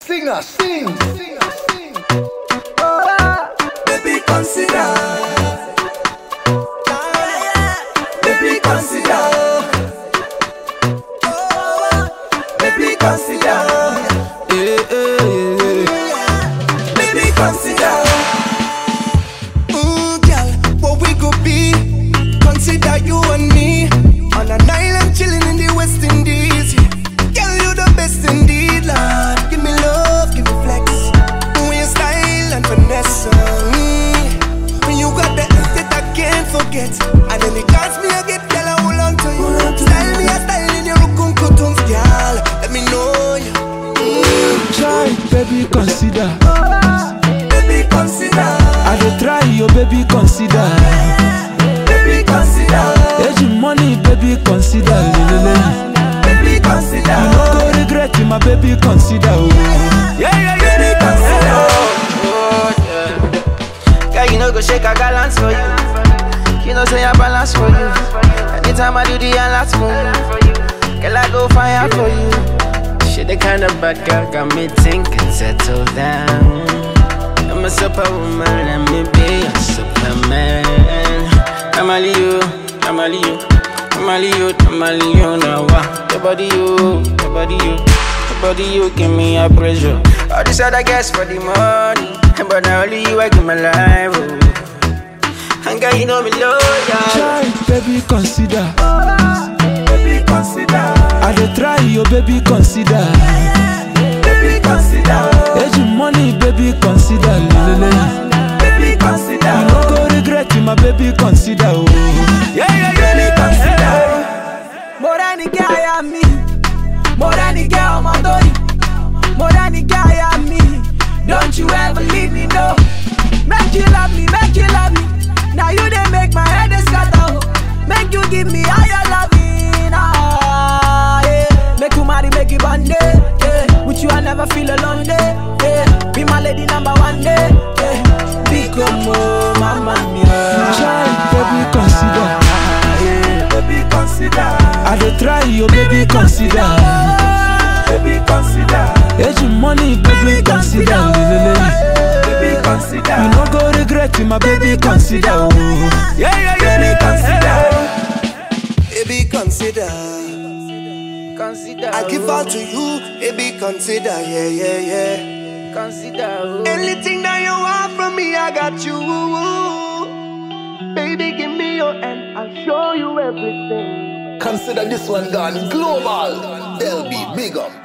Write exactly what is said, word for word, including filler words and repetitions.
Singer, sing, singer, sing. Baby, consider. Baby, consider. Baby, consider. Yeah, yeah, yeah. Baby, consider. Mm, girl, what we could be? Consider you and me on an island chilling in the West Indies. Girl, you the best indeed, Lord. Give me love, give me flex. When your style and finesse. Mm, when you got the that I can't forget. And then it costs me, I get girl, I hold on to you. Style me a style in your rukun kutuns, girl. Let me know you. Mm. Try, baby, consider. Baby, consider. I dey try, your baby, consider. Baby, consider. Age money, baby, consider. Lelele. Baby, consider. You no go regret it, my baby, consider. Oh. Yeah, yeah, yeah. Baby, consider. Oh, yeah. Girl, you know go shake a balance for you. You know say I balance for you. Anytime I do the last move, girl I go fire for you. She the kind of bad girl got me thinking, settle down. I'm a superwoman, let me be a superman. I'm only you, I'm only you, I'm only you, I'm only you now. Your body you, your body you, your body you give me a pressure. All this other guys for the money, but now only you I give my life. Oh. And girl, you know me loyal. Try, baby, consider. Baby, consider. I dey try, your baby, consider. Baby, consider. Age money, baby, consider. Lelele. Baby, consider. You no go regret it, my baby, consider. Oh. Yeah, yeah, yeah. Baby, consider. More than the guy I'm me. More than the girl I'm Anthony. More than the guy I'm me. Don't you ever leave me, no. Make you love me, make you love me. Now you they make my head scatter. Make you give me higher loving. Ah, yeah. Make you marry, make you one day. Yeah. With you I never feel alone day. Yeah. Be my lady number one day. Yeah. Become more, mama mia. Try, baby, consider. Yeah, baby, consider. I dey try, your baby, consider. Baby, consider. Age money, baby, consider. Lelele. Baby, consider. You no go regret it, my baby, consider. Oh. Yeah, yeah, yeah. Baby, consider. Baby, consider. Consider. I give all to you. Baby, consider. Yeah, yeah, yeah. Consider. Oh. Anything that you want from me, I got you. Baby, give me your hand. I'll show you everything. Consider this one gone global. They'll be big up.